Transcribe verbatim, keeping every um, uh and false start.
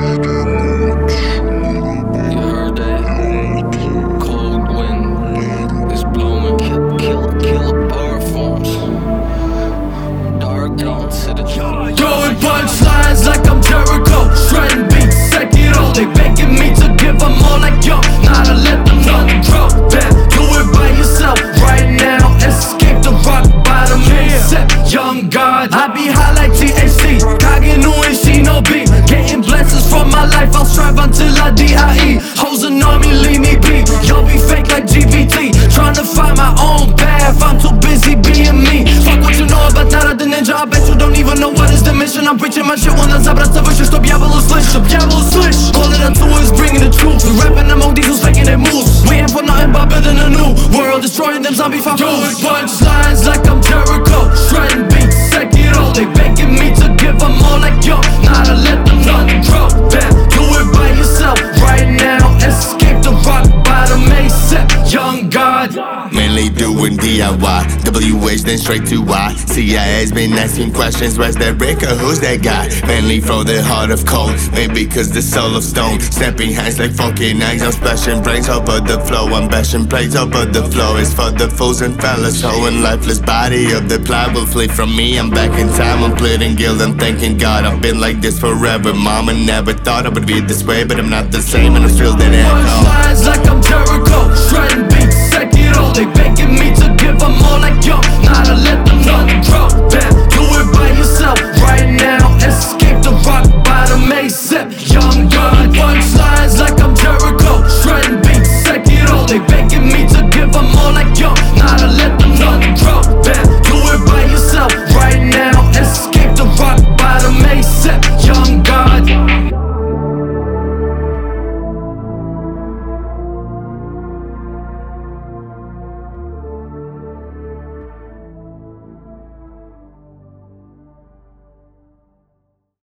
heard that? Cold wind is blowing. Kill, kill, kill bar forms. Dark into the jungle. Throwing punchlines like I'm Jericho. Shredding beats, Sekiro. They begging me to give them all like yo. Now to let them know the grow. Damn, do it by yourself right now. Escape the rock bottom except young God. I be high like T H C. Kagenu and Shinobi. Getting blessings from my life. I'll strive until I D I E. Hoes and army, leave me be. Y'all be fake like G B T. Trying to find my own path. I'm too busy being me. Fuck what you know about Tara the Ninja. I bet you don't even know what is the mission. I'm preaching my shit. Wanna zabrаться выше, чтоб я был услышан. Я был услышан. All that I do is bringing the truth. We rapping among these who's faking their moves. We ain't for nothing but building a new world. Destroying them zombie fuckers. Doing punchlines like I'm Jericho. Shredding beats, Sekiro. They begging me to give them all like yo. Now to let them know the grow. Damn, do it by yourself right now. Escape the rock bottom ASAP. Young God. Mainly doing D I Y, W H then straight to Y. C I A's been asking questions, where's that Rick or who's that guy? Mainly from the heart of cold, maybe cause the soul of stone. Snapping hands like funky knives, I'm splashing brains over the flow. I'm bashing plates over the flow, it's for the fools and fellas. Showing lifeless body of the plot will flee from me. I'm back in time, I'm pleading guilt, I'm thanking God. I've been like this forever, mama never thought I would be this way. But I'm not the same and I feel that echo. Punchlines like I'm Jericho. Shredding beats, Sekiro. They begging me to give them all like yo. Now to let them know the grow. Damn, do